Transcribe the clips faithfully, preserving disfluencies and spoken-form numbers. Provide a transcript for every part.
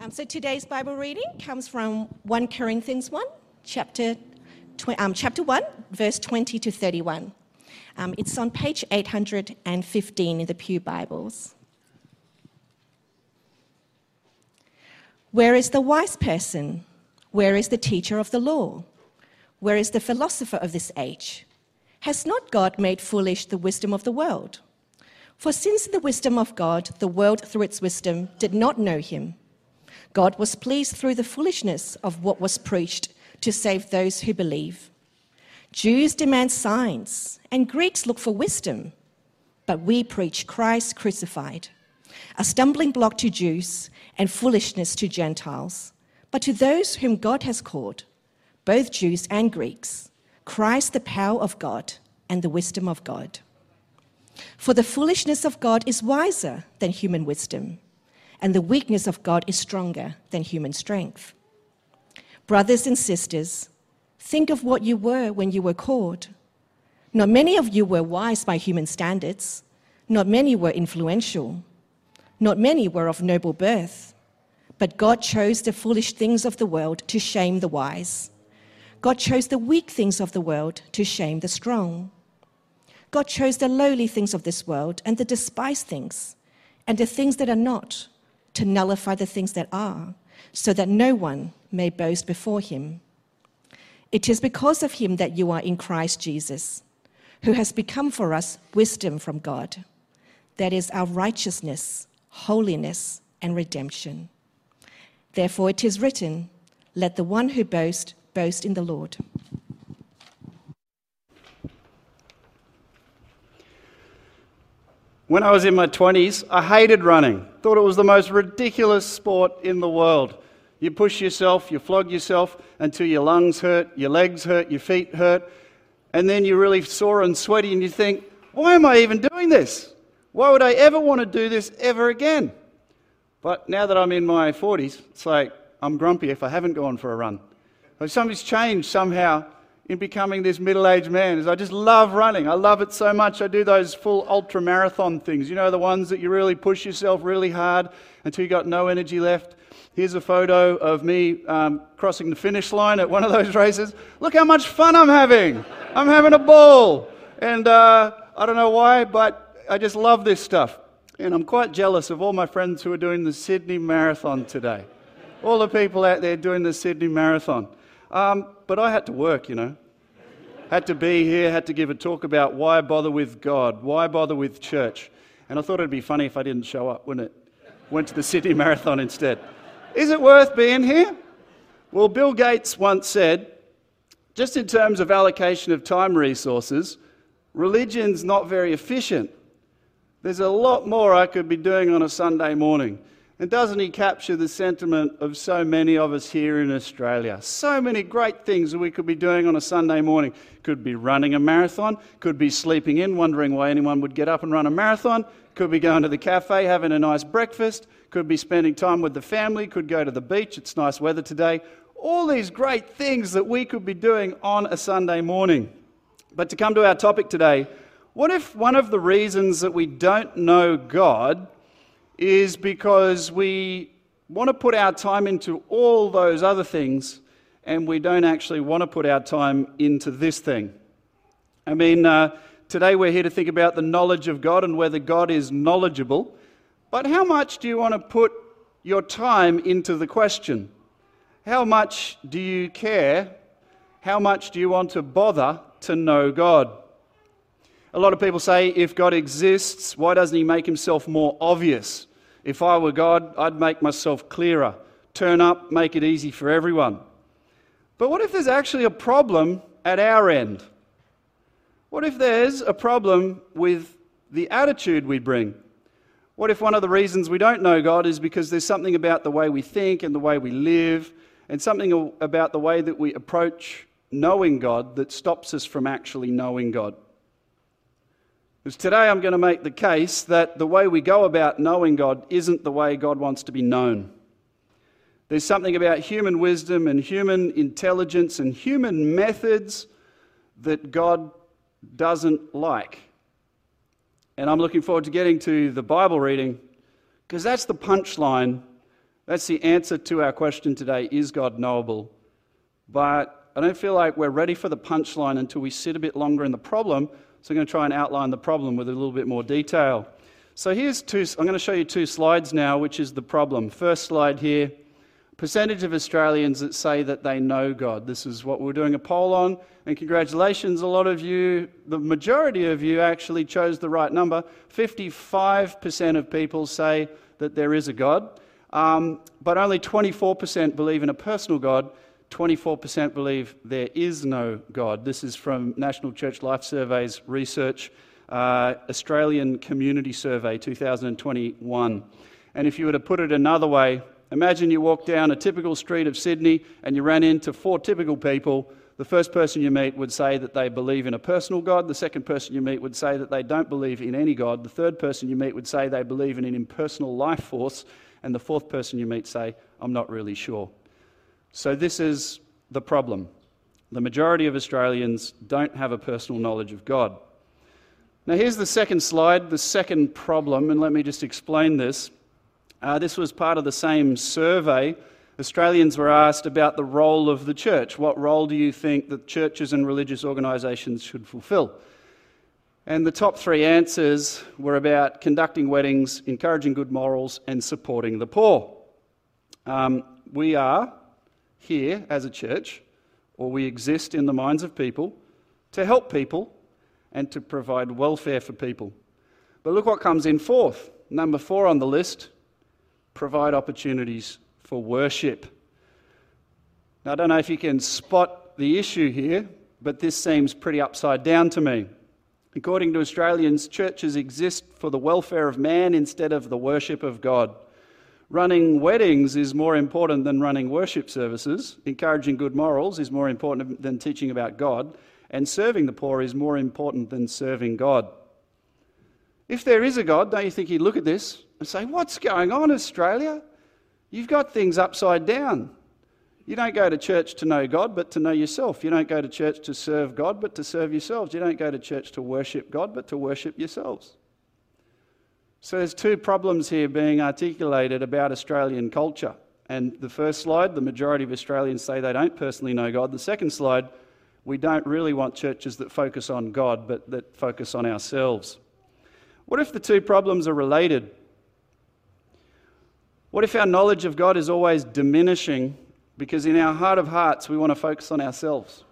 Um, so today's Bible reading comes from First Corinthians one, chapter, tw- um, chapter one, verse twenty to thirty-one. Um, it's on page eight hundred fifteen in the Pew Bibles. Where is the wise person? Where is the teacher of the law? Where is the philosopher of this age? Has not God made foolish the wisdom of the world? For since the wisdom of God, the world through its wisdom did not know him, God was pleased through the foolishness of what was preached to save those who believe. Jews demand signs, and Greeks look for wisdom, but we preach Christ crucified, a stumbling block to Jews and foolishness to Gentiles. But to those whom God has called, both Jews and Greeks, Christ the power of God and the wisdom of God. For the foolishness of God is wiser than human wisdom, and the weakness of God is stronger than human strength. Brothers and sisters, think of what you were when you were called. Not many of you were wise by human standards. Not many were influential. Not many were of noble birth. But God chose the foolish things of the world to shame the wise. God chose the weak things of the world to shame the strong. God chose the lowly things of this world and the despised things, and the things that are not, to nullify the things that are, so that no one may boast before him. It is because of him that you are in Christ Jesus, who has become for us wisdom from God. That is our righteousness, holiness, and redemption. Therefore it is written, let the one who boasts boast in the Lord. When I was in my twenties, I hated running. Thought it was the most ridiculous sport in the world. You push yourself, you flog yourself until your lungs hurt, your legs hurt, your feet hurt, and then you're really sore and sweaty and you think, why am I even doing this? Why would I ever want to do this ever again? But now that I'm in my forties, it's like I'm grumpy if I haven't gone for a run. Like something's changed somehow in becoming this middle-aged man. Is I just love running. I love it so much. I do those full ultra-marathon things. You know, the ones that you really push yourself really hard until you got no energy left. Here's a photo of me um, crossing the finish line at one of those races. Look how much fun I'm having. I'm having a ball. And uh, I don't know why, but I just love this stuff. And I'm quite jealous of all my friends who are doing the Sydney Marathon today. All the people out there doing the Sydney Marathon. Um, but I had to work, you know. Had to be here, had to give a talk about why bother with God, why bother with church. And I thought it'd be funny if I didn't show up, wouldn't it? Went to the Sydney Marathon instead. Is it worth being here? Well, Bill Gates once said, just in terms of allocation of time resources, religion's not very efficient. There's a lot more I could be doing on a Sunday morning. And doesn't he capture the sentiment of so many of us here in Australia? So many great things that we could be doing on a Sunday morning. Could be running a marathon, could be sleeping in, wondering why anyone would get up and run a marathon, could be going to the cafe, having a nice breakfast, could be spending time with the family, could go to the beach, it's nice weather today. All these great things that we could be doing on a Sunday morning. But to come to our topic today, what if one of the reasons that we don't know God is because we want to put our time into all those other things and we don't actually want to put our time into this thing? I mean, uh, today we're here to think about the knowledge of God and whether God is knowledgeable. But how much do you want to put your time into the question? How much do you care? How much do you want to bother to know God? A lot of people say, if God exists, why doesn't he make himself more obvious? If I were God, I'd make myself clearer. Turn up, make it easy for everyone. But what if there's actually a problem at our end? What if there's a problem with the attitude we bring? What if one of the reasons we don't know God is because there's something about the way we think and the way we live, and something about the way that we approach knowing God that stops us from actually knowing God? Because today I'm going to make the case that the way we go about knowing God isn't the way God wants to be known. There's something about human wisdom and human intelligence and human methods that God doesn't like. And I'm looking forward to getting to the Bible reading, because that's the punchline That's the answer to our question today, is God knowable? But I don't feel like we're ready for the punchline until we sit a bit longer in the problem, so I'm going to try and outline the problem with a little bit more detail. So here's two, I'm going to show you two slides now, which is the problem. First slide here, percentage of Australians that say that they know God. This is what we're doing a poll on, and congratulations, a lot of you, the majority of you actually chose the right number. fifty-five percent of people say that there is a God, um, but only twenty-four percent believe in a personal God, twenty-four percent believe there is no God. This is from National Church Life Survey's research, uh, Australian Community Survey two thousand twenty-one. And if you were to put it another way, imagine you walk down a typical street of Sydney and you ran into four typical people. The first person you meet would say that they believe in a personal God. The second person you meet would say that they don't believe in any God. The third person you meet would say they believe in an impersonal life force. And the fourth person you meet say, I'm not really sure. So this is the problem. The majority of Australians don't have a personal knowledge of God. Now here's the second slide, the second problem, and let me just explain this. Uh, this was part of the same survey. Australians were asked about the role of the church. What role do you think that churches and religious organisations should fulfil? And the top three answers were about conducting weddings, encouraging good morals, and supporting the poor. Um, we are here as a church, or we exist in the minds of people, to help people and to provide welfare for people. But look what comes in fourth. Number four on the list, provide opportunities for worship. Now, I don't know if you can spot the issue here, but this seems pretty upside down to me. According to Australians, churches exist for the welfare of man instead of the worship of God. Running weddings is more important than running worship services. Encouraging good morals is more important than teaching about God. And serving the poor is more important than serving God. If there is a God, don't you think he'd look at this and say, what's going on, Australia? You've got things upside down. You don't go to church to know God, but to know yourself. You don't go to church to serve God, but to serve yourselves. You don't go to church to worship God, but to worship yourselves. So there's two problems here being articulated about Australian culture. And the first slide, the majority of Australians say they don't personally know God. The second slide, we don't really want churches that focus on God, but that focus on ourselves. What if the two problems are related? What if our knowledge of God is always diminishing because in our heart of hearts we want to focus on ourselves?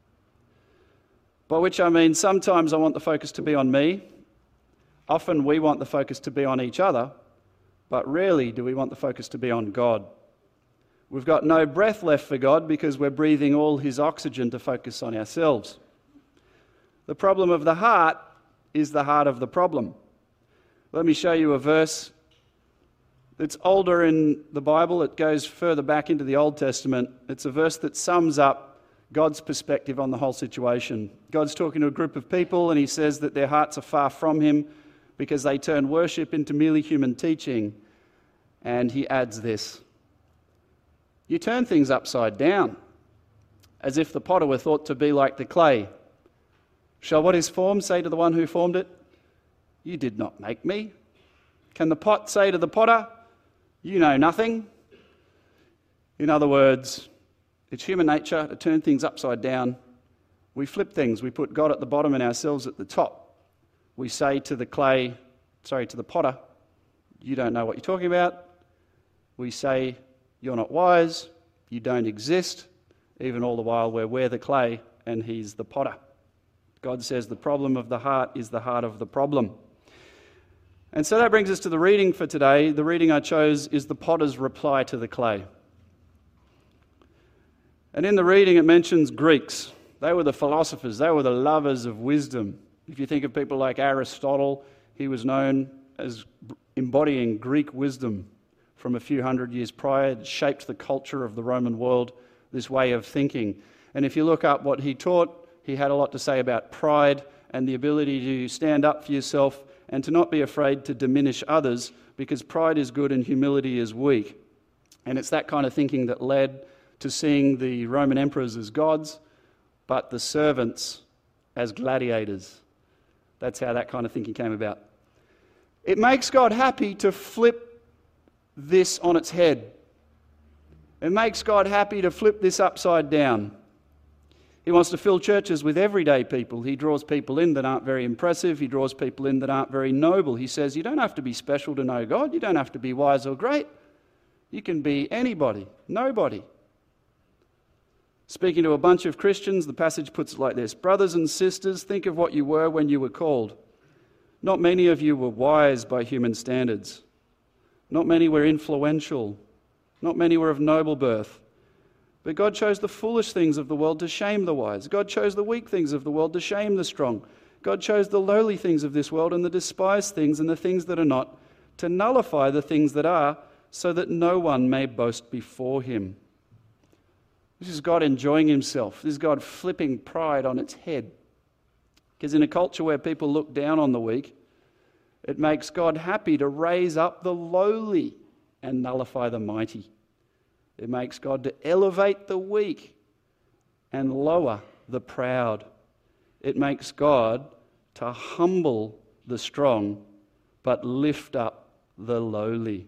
By which I mean sometimes I want the focus to be on me. Often we want the focus to be on each other, but rarely do we want the focus to be on God. We've got no breath left for God because we're breathing all his oxygen to focus on ourselves. The problem of the heart is the heart of the problem. Let me show you a verse. It's older in the Bible. It goes further back into the Old Testament. It's a verse that sums up God's perspective on the whole situation. God's talking to a group of people and he says that their hearts are far from him because they turn worship into merely human teaching. And he adds this: you turn things upside down, as if the potter were thought to be like the clay. Shall what is formed say to the one who formed it, you did not make me? Can the pot say to the potter, you know nothing? In other words, it's human nature to turn things upside down. We flip things. We put God at the bottom and ourselves at the top. We say to the clay, sorry, to the potter, you don't know what you're talking about. We say, you're not wise, you don't exist, even all the while where we're the clay and he's the potter. God says the problem of the heart is the heart of the problem. And so that brings us to the reading for today. The reading I chose is the potter's reply to the clay. And in the reading it mentions Greeks. They were the philosophers, they were the lovers of wisdom. If you think of people like Aristotle, he was known as embodying Greek wisdom from a few hundred years prior. It shaped the culture of the Roman world, this way of thinking. And if you look up what he taught, he had a lot to say about pride and the ability to stand up for yourself and to not be afraid to diminish others, because pride is good and humility is weak. And it's that kind of thinking that led to seeing the Roman emperors as gods, but the servants as gladiators. That's how that kind of thinking came about. It makes God happy to flip this on its head It makes God happy to flip this upside down. He wants to fill churches with everyday people. He draws people in that aren't very impressive. He draws people in that aren't very noble. He says, you don't have to be special to know God. You don't have to be wise or great. You can be anybody, nobody. Speaking to a bunch of Christians, the passage puts it like this. Brothers and sisters, think of what you were when you were called. Not many of you were wise by human standards. Not many were influential. Not many were of noble birth. But God chose the foolish things of the world to shame the wise. God chose the weak things of the world to shame the strong. God chose the lowly things of this world and the despised things and the things that are not, to nullify the things that are, so that no one may boast before him. This is God enjoying himself. This is God flipping pride on its head. Because in a culture where people look down on the weak, it makes God happy to raise up the lowly and nullify the mighty. It makes God to elevate the weak and lower the proud. It makes God to humble the strong, but lift up the lowly.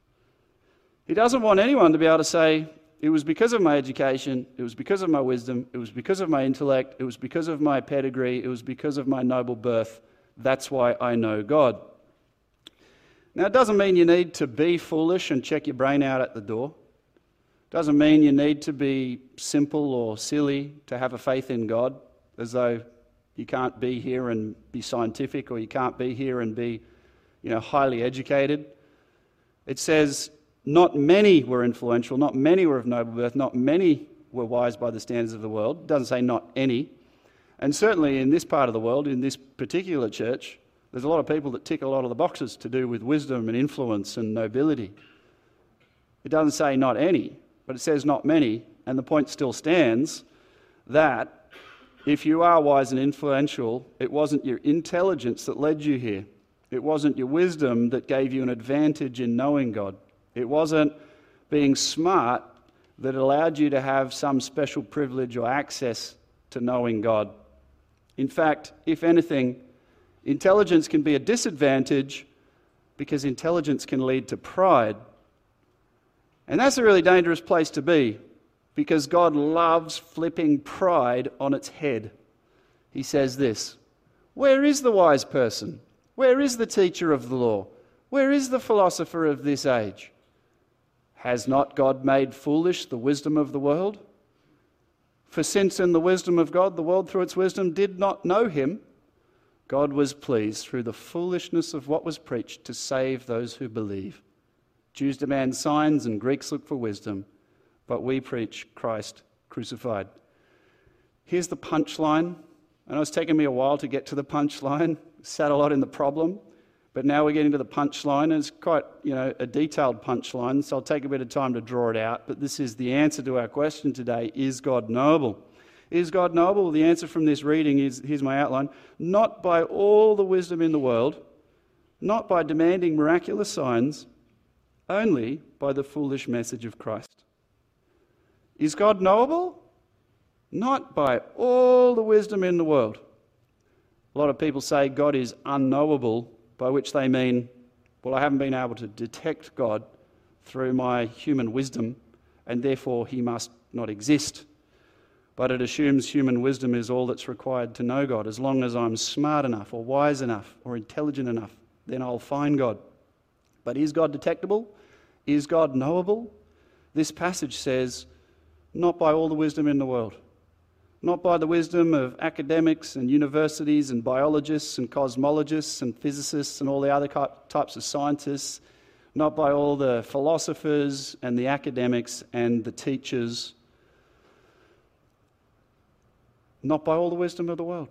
He doesn't want anyone to be able to say, it was because of my education, it was because of my wisdom, it was because of my intellect, it was because of my pedigree, it was because of my noble birth. That's why I know God. Now, it doesn't mean you need to be foolish and check your brain out at the door. It doesn't mean you need to be simple or silly to have a faith in God, as though you can't be here and be scientific, or you can't be here and be, you know, highly educated. It says, not many were influential, not many were of noble birth, not many were wise by the standards of the world. It doesn't say not any. And certainly in this part of the world, in this particular church, there's a lot of people that tick a lot of the boxes to do with wisdom and influence and nobility. It doesn't say not any, but it says not many, and the point still stands that if you are wise and influential, it wasn't your intelligence that led you here. It wasn't your wisdom that gave you an advantage in knowing God. It wasn't being smart that allowed you to have some special privilege or access to knowing God. In fact, if anything, intelligence can be a disadvantage because intelligence can lead to pride. And that's a really dangerous place to be, because God loves flipping pride on its head. He says this, where is the wise person? Where is the teacher of the law? Where is the philosopher of this age? Has not God made foolish the wisdom of the world? For since in the wisdom of God, the world through its wisdom did not know him, God was pleased through the foolishness of what was preached to save those who believe. Jews demand signs and Greeks look for wisdom, but we preach Christ crucified. Here's the punchline. I know it's taken me a while to get to the punchline. Sat a lot in the problem, but now we're getting to the punchline, and it's quite, you know, a detailed punchline, so I'll take a bit of time to draw it out. But this is the answer to our question today: is God knowable? Is God knowable? The answer from this reading is, here's my outline, not by all the wisdom in the world, not by demanding miraculous signs, only by the foolish message of Christ. Is God knowable? Not by all the wisdom in the world. A lot of people say God is unknowable, by which they mean, well, I haven't been able to detect God through my human wisdom, and therefore he must not exist. But it assumes human wisdom is all that's required to know God. As long as I'm smart enough or wise enough or intelligent enough, then I'll find God. But is God detectable? Is God knowable? This passage says, not by all the wisdom in the world. Not by the wisdom of academics and universities and biologists and cosmologists and physicists and all the other types of scientists. Not by all the philosophers and the academics and the teachers. Not by all the wisdom of the world.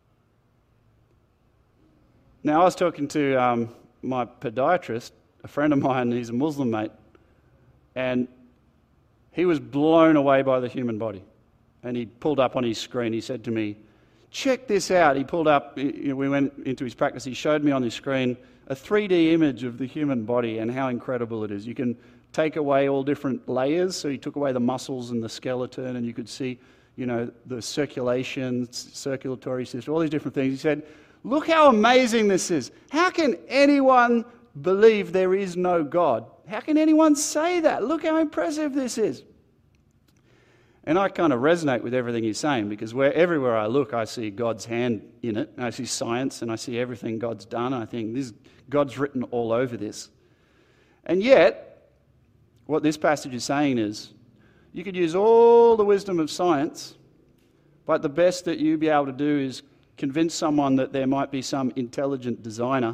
Now, I was talking to um, my podiatrist, a friend of mine, he's a Muslim mate, and he was blown away by the human body. And he pulled up on his screen, he said to me, check this out. He pulled up, you know, we went into his practice, he showed me on his screen a three D image of the human body and how incredible it is. You can take away all different layers, so he took away the muscles and the skeleton, and you could see, you know, the circulation, circulatory system, all these different things. He said, look how amazing this is. How can anyone believe there is no God? How can anyone say that? Look how impressive this is. And I kind of resonate with everything he's saying, because where everywhere I look, I see God's hand in it. And I see science, and I see everything God's done. And I think this God's written all over this. And yet, what this passage is saying is, you could use all the wisdom of science, but the best that you'd be able to do is convince someone that there might be some intelligent designer.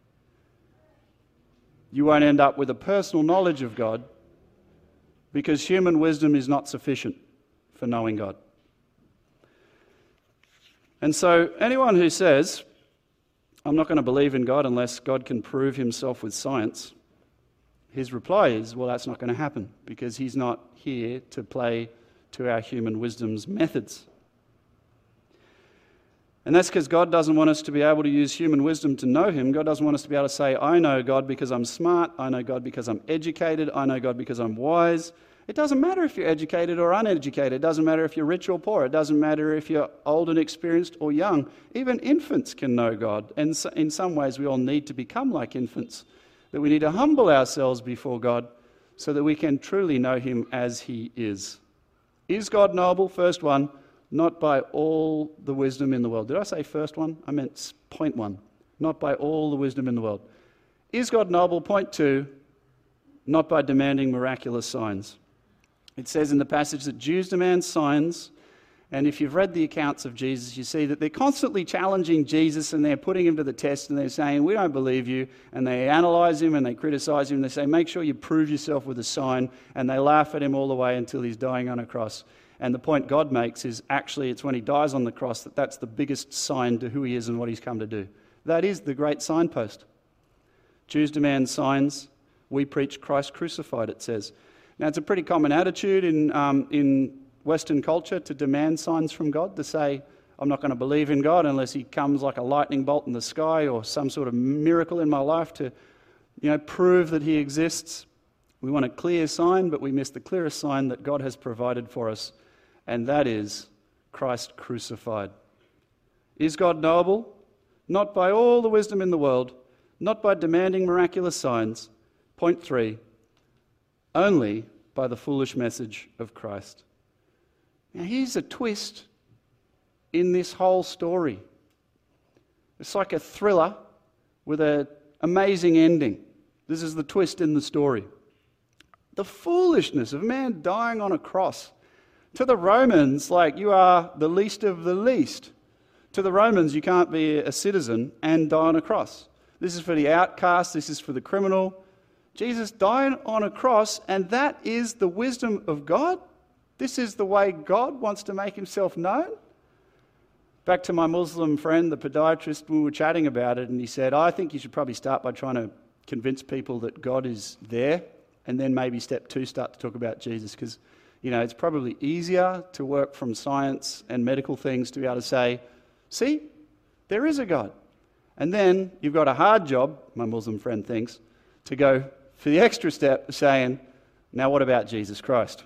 You won't end up with a personal knowledge of God, because human wisdom is not sufficient for knowing God. And so anyone who says, I'm not going to believe in God unless God can prove himself with science, his reply is, well, that's not going to happen, because he's not here to play to our human wisdom's methods. And that's because God doesn't want us to be able to use human wisdom to know him. God doesn't want us to be able to say, I know God because I'm smart, I know God because I'm educated, I know God because I'm wise. It doesn't matter if you're educated or uneducated. It doesn't matter if you're rich or poor. It doesn't matter if you're old and experienced or young. Even infants can know God. And in some ways we all need to become like infants, that we need to humble ourselves before God so that we can truly know him as he is. Is God knowable? First one. Not by all the wisdom in the world. Did I say first one? I meant point one. Not by all the wisdom in the world. Is God knowable? Point two. Not by demanding miraculous signs. It says in the passage that Jews demand signs, and if you've read the accounts of Jesus, you see that they're constantly challenging Jesus, and they're putting him to the test, and they're saying, we don't believe you, and they analyse him and they criticise him, and they say, make sure you prove yourself with a sign, and they laugh at him all the way until he's dying on a cross. And the point God makes is actually it's when he dies on the cross that that's the biggest sign to who he is and what he's come to do. That is the great signpost. Jews demand signs. We preach Christ crucified, it says. Now, it's a pretty common attitude in, um, in Western culture to demand signs from God, to say, I'm not going to believe in God unless he comes like a lightning bolt in the sky or some sort of miracle in my life to, you know, prove that he exists. We want a clear sign, but we miss the clearest sign that God has provided for us, and that is Christ crucified. Is God knowable? Not by all the wisdom in the world, not by demanding miraculous signs. Point three, only by the foolish message of Christ. Now here's a twist in this whole story. It's like a thriller with an amazing ending. This is the twist in the story. The foolishness of a man dying on a cross. To the Romans, like, you are the least of the least. To the Romans, you can't be a citizen and die on a cross. This is for the outcast, this is for the criminal. Jesus died on a cross, and that is the wisdom of God? This is the way God wants to make himself known? Back to my Muslim friend, the podiatrist, we were chatting about it, and he said, I think you should probably start by trying to convince people that God is there, and then maybe step two, start to talk about Jesus, because you know, it's probably easier to work from science and medical things to be able to say, see, there is a God. And then you've got a hard job, my Muslim friend thinks, to go for the extra step saying, now what about Jesus Christ?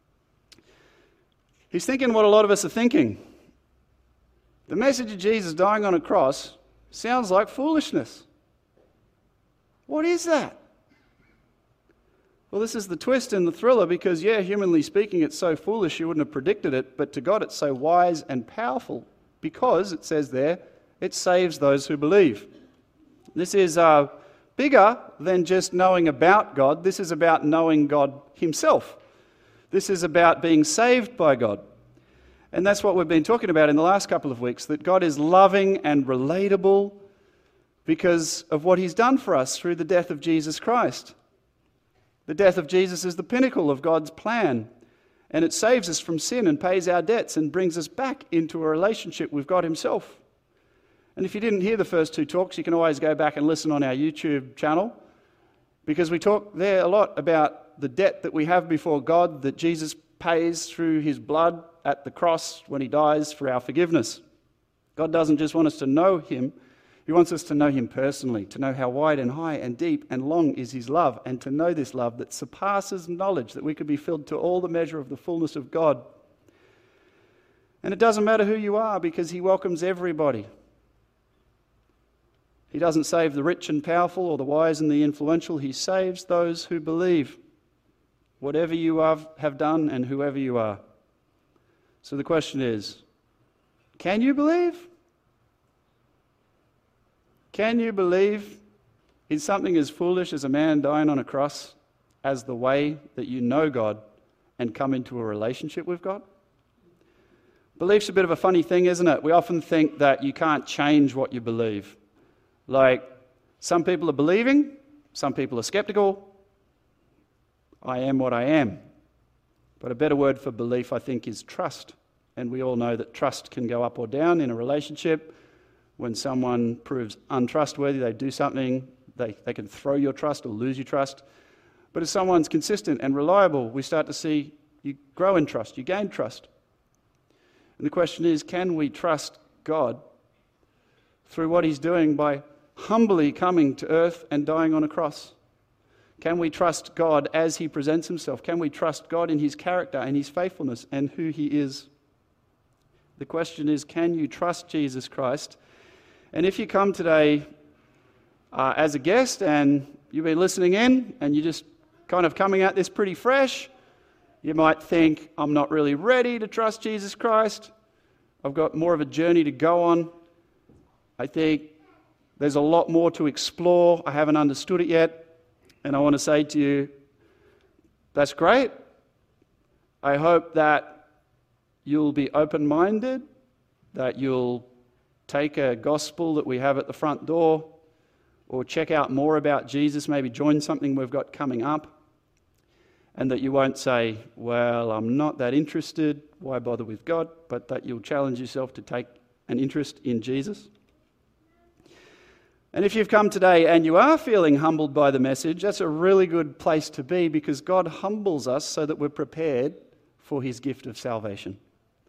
He's thinking what a lot of us are thinking. The message of Jesus dying on a cross sounds like foolishness. What is that? Well, this is the twist in the thriller because, yeah, humanly speaking, it's so foolish you wouldn't have predicted it, but to God it's so wise and powerful because, it says there, it saves those who believe. This is uh, bigger than just knowing about God. This is about knowing God himself. This is about being saved by God. And that's what we've been talking about in the last couple of weeks, that God is loving and relatable because of what he's done for us through the death of Jesus Christ. The death of Jesus is the pinnacle of God's plan, and it saves us from sin and pays our debts and brings us back into a relationship with God himself. And if you didn't hear the first two talks, you can always go back and listen on our YouTube channel, because we talk there a lot about the debt that we have before God that Jesus pays through his blood at the cross when he dies for our forgiveness. God doesn't just want us to know him, he wants us to know him personally, to know how wide and high and deep and long is his love, and to know this love that surpasses knowledge, that we could be filled to all the measure of the fullness of God. And it doesn't matter who you are because he welcomes everybody. He doesn't save the rich and powerful or the wise and the influential. He saves those who believe, whatever you have, have done and whoever you are. So the question is, can you believe? Can you believe in something as foolish as a man dying on a cross as the way that you know God and come into a relationship with God? Belief's a bit of a funny thing, isn't it? We often think that you can't change what you believe. Like, some people are believing, some people are skeptical. I am what I am. But a better word for belief, I think, is trust. And we all know that trust can go up or down in a relationship. When someone proves untrustworthy, they do something, they, they can throw your trust or lose your trust. But if someone's consistent and reliable, we start to see you grow in trust, you gain trust. And the question is, can we trust God through what he's doing by humbly coming to earth and dying on a cross? Can we trust God as he presents himself? Can we trust God in his character and his faithfulness and who he is? The question is, can you trust Jesus Christ? And if you come today uh, as a guest and you've been listening in and you're just kind of coming at this pretty fresh, you might think, I'm not really ready to trust Jesus Christ. I've got more of a journey to go on. I think there's a lot more to explore. I haven't understood it yet. And I want to say to you, that's great. I hope that you'll be open-minded, that you'll take a gospel that we have at the front door, or check out more about Jesus, maybe join something we've got coming up, and that you won't say, well, I'm not that interested, why bother with God, but that you'll challenge yourself to take an interest in Jesus. And if you've come today and you are feeling humbled by the message, that's a really good place to be, because God humbles us so that we're prepared for his gift of salvation.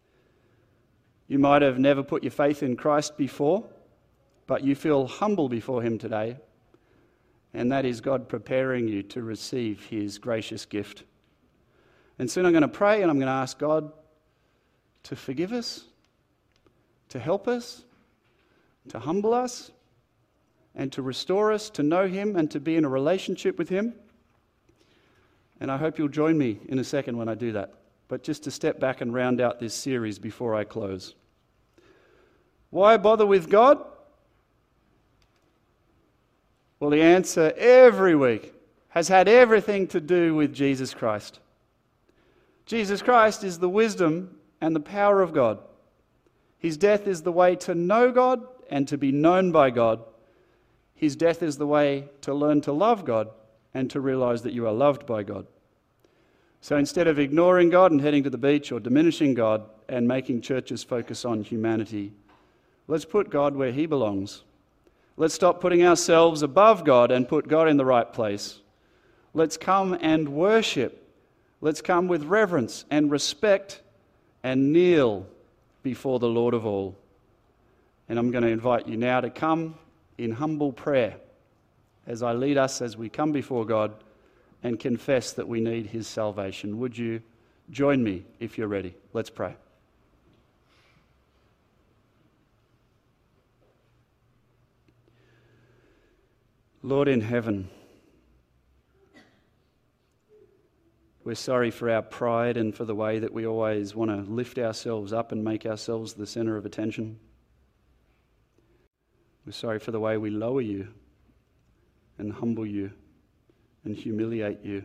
You might have never put your faith in Christ before, but you feel humble before him today, and that is God preparing you to receive his gracious gift. And soon I'm going to pray and I'm going to ask God to forgive us, to help us, to humble us, and to restore us, to know him and to be in a relationship with him. And I hope you'll join me in a second when I do that. But just to step back and round out this series before I close. Why bother with God? Well, the answer every week has had everything to do with Jesus Christ. Jesus Christ is the wisdom and the power of God. His death is the way to know God and to be known by God. His death is the way to learn to love God and to realize that you are loved by God. So instead of ignoring God and heading to the beach or diminishing God and making churches focus on humanity, let's put God where he belongs. Let's stop putting ourselves above God and put God in the right place. Let's come and worship. Let's come with reverence and respect and kneel before the Lord of all. And I'm going to invite you now to come in humble prayer as I lead us as we come before God and confess that we need his salvation. Would you join me if you're ready? Let's pray. Lord in heaven, we're sorry for our pride and for the way that we always want to lift ourselves up and make ourselves the center of attention. We're sorry for the way we lower you and humble you and humiliate you.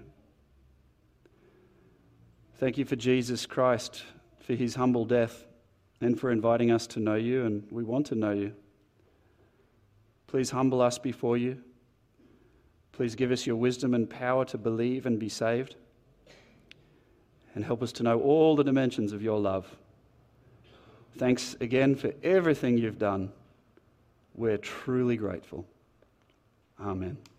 Thank you for Jesus Christ, for his humble death, and for inviting us to know you, and we want to know you. Please humble us before you. Please give us your wisdom and power to believe and be saved, and help us to know all the dimensions of your love. Thanks again for everything you've done. We're truly grateful. Amen.